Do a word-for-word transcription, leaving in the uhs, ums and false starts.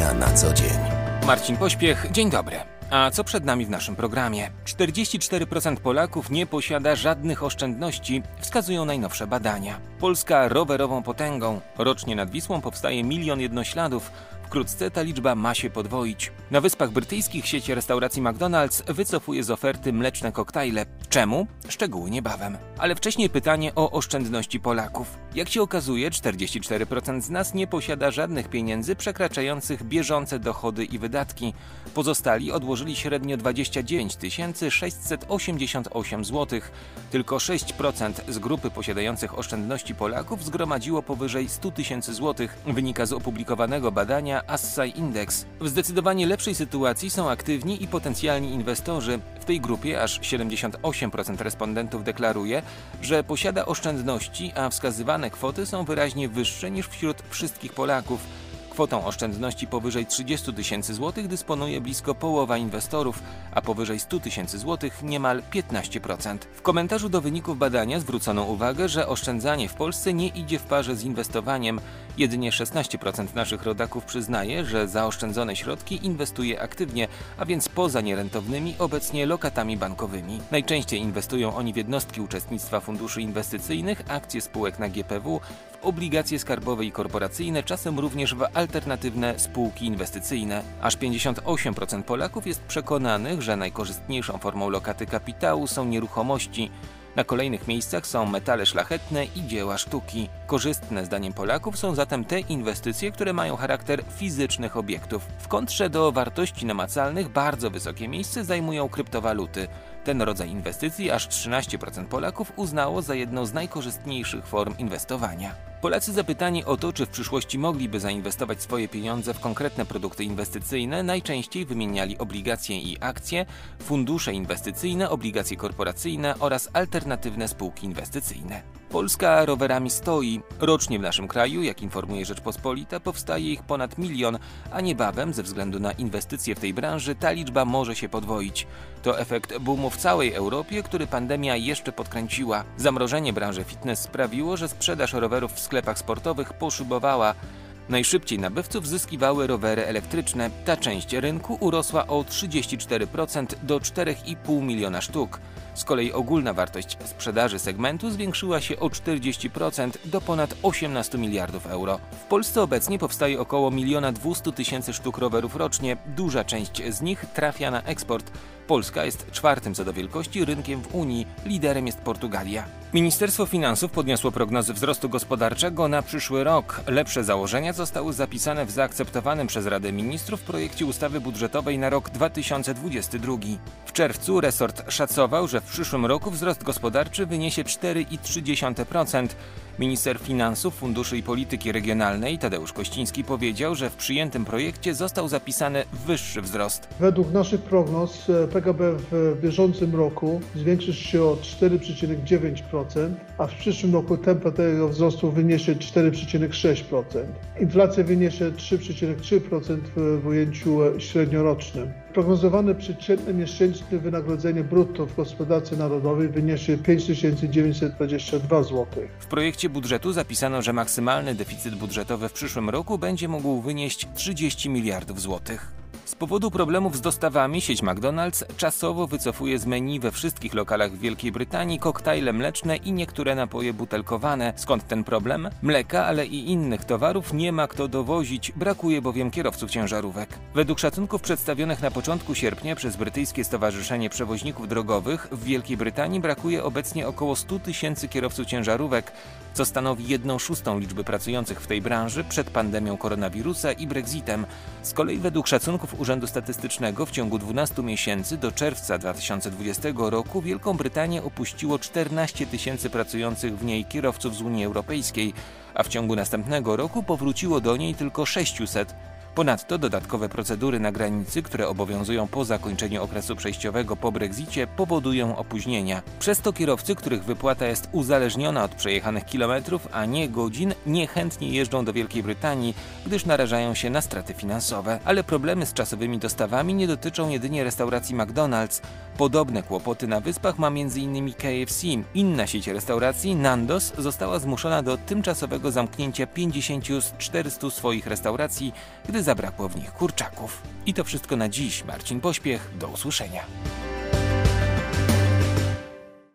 Media na co dzień. Marcin Pośpiech, dzień dobry. A co przed nami w naszym programie? czterdzieści cztery procent Polaków nie posiada żadnych oszczędności, wskazują najnowsze badania. Polska rowerową potęgą. Rocznie nad Wisłą powstaje milion jednośladów. Wkrótce ta liczba ma się podwoić. Na Wyspach Brytyjskich sieć restauracji McDonald's wycofuje z oferty mleczne koktajle. Czemu? Szczegóły niebawem. Ale wcześniej pytanie o oszczędności Polaków. Jak się okazuje, czterdzieści cztery procent z nas nie posiada żadnych pieniędzy przekraczających bieżące dochody i wydatki. Pozostali odłożyli średnio dwadzieścia dziewięć tysięcy sześćset osiemdziesiąt osiem złotych. Tylko sześć procent z grupy posiadających oszczędności Polaków zgromadziło powyżej stu tysięcy złotych, wynika z opublikowanego badania Assay Index. W zdecydowanie lepszej sytuacji są aktywni i potencjalni inwestorzy. W tej grupie aż siedemdziesiąt osiem procent respondentów deklaruje, że posiada oszczędności, a wskazywane kwoty są wyraźnie wyższe niż wśród wszystkich Polaków. Kwotą oszczędności powyżej trzydziestu tysięcy złotych dysponuje blisko połowa inwestorów, a powyżej stu tysięcy złotych niemal piętnaście procent. W komentarzu do wyników badania zwrócono uwagę, że oszczędzanie w Polsce nie idzie w parze z inwestowaniem. Jedynie szesnaście procent naszych rodaków przyznaje, że zaoszczędzone środki inwestuje aktywnie, a więc poza nierentownymi obecnie lokatami bankowymi. Najczęściej inwestują oni w jednostki uczestnictwa funduszy inwestycyjnych, akcje spółek na G P W, w obligacje skarbowe i korporacyjne, czasem również w alternatywne spółki inwestycyjne. Aż pięćdziesiąt osiem procent Polaków jest przekonanych, że najkorzystniejszą formą lokaty kapitału są nieruchomości. Na kolejnych miejscach są metale szlachetne i dzieła sztuki. Korzystne zdaniem Polaków są zatem te inwestycje, które mają charakter fizycznych obiektów. W kontrze do wartości namacalnych bardzo wysokie miejsce zajmują kryptowaluty. Ten rodzaj inwestycji aż trzynaście procent Polaków uznało za jedną z najkorzystniejszych form inwestowania. Polacy zapytani o to, czy w przyszłości mogliby zainwestować swoje pieniądze w konkretne produkty inwestycyjne, najczęściej wymieniali obligacje i akcje, fundusze inwestycyjne, obligacje korporacyjne oraz alternatywne spółki inwestycyjne. Polska rowerami stoi. Rocznie w naszym kraju, jak informuje Rzeczpospolita, powstaje ich ponad milion, a niebawem, ze względu na inwestycje w tej branży, ta liczba może się podwoić. To efekt boomu w całej Europie, który pandemia jeszcze podkręciła. Zamrożenie branży fitness sprawiło, że sprzedaż rowerów w sklepach sportowych poszybowała. Najszybciej nabywców zyskiwały rowery elektryczne. Ta część rynku urosła o trzydzieści cztery procent do czterech i pół miliona sztuk. Z kolei ogólna wartość sprzedaży segmentu zwiększyła się o czterdzieści procent do ponad osiemnastu miliardów euro. W Polsce obecnie powstaje około miliona dwustu tysięcy sztuk rowerów rocznie. Duża część z nich trafia na eksport. Polska jest czwartym co do wielkości rynkiem w Unii, liderem jest Portugalia. Ministerstwo Finansów podniosło prognozy wzrostu gospodarczego na przyszły rok. Lepsze założenia zostały zapisane w zaakceptowanym przez Radę Ministrów projekcie ustawy budżetowej na rok dwa tysiące dwudziesty drugi. W czerwcu resort szacował, że w przyszłym roku wzrost gospodarczy wyniesie cztery i trzy dziesiąte procent. Minister Finansów, Funduszy i Polityki Regionalnej Tadeusz Kościński powiedział, że w przyjętym projekcie został zapisany wyższy wzrost. Według naszych prognoz P K B w bieżącym roku zwiększy się o cztery przecinek dziewięć procent, a w przyszłym roku tempo tego wzrostu wyniesie cztery przecinek sześć procent. Inflacja wyniesie trzy przecinek trzy procent w ujęciu średniorocznym. Prognozowane przeciętne miesięczne wynagrodzenie brutto w gospodarce narodowej wyniesie pięć tysięcy dziewięćset dwadzieścia dwa złotych. W projekcie budżetu zapisano, że maksymalny deficyt budżetowy w przyszłym roku będzie mógł wynieść trzydzieści miliardów złotych. Z powodu problemów z dostawami sieć McDonald's czasowo wycofuje z menu we wszystkich lokalach w Wielkiej Brytanii koktajle mleczne i niektóre napoje butelkowane. Skąd ten problem? Mleka, ale i innych towarów nie ma kto dowozić, brakuje bowiem kierowców ciężarówek. Według szacunków przedstawionych na początku sierpnia przez Brytyjskie Stowarzyszenie Przewoźników Drogowych w Wielkiej Brytanii brakuje obecnie około stu tysięcy kierowców ciężarówek, co stanowi jedną szóstą liczby pracujących w tej branży przed pandemią koronawirusa i Brexitem. Z kolei według szacunków Urzędu Statystycznego w ciągu dwunastu miesięcy do czerwca dwa tysiące dwudziestego roku Wielką Brytanię opuściło czternaście tysięcy pracujących w niej kierowców z Unii Europejskiej, a w ciągu następnego roku powróciło do niej tylko sześciuset. Ponadto dodatkowe procedury na granicy, które obowiązują po zakończeniu okresu przejściowego po Brexicie, powodują opóźnienia. Przez to kierowcy, których wypłata jest uzależniona od przejechanych kilometrów, a nie godzin, niechętnie jeżdżą do Wielkiej Brytanii, gdyż narażają się na straty finansowe. Ale problemy z czasowymi dostawami nie dotyczą jedynie restauracji McDonald's. Podobne kłopoty na Wyspach ma między innymi K F C. Inna sieć restauracji, Nando's, została zmuszona do tymczasowego zamknięcia pięćdziesięciu z czterystu swoich restauracji, gdy zabrakło w nich kurczaków. I to wszystko na dziś. Marcin Pośpiech, do usłyszenia.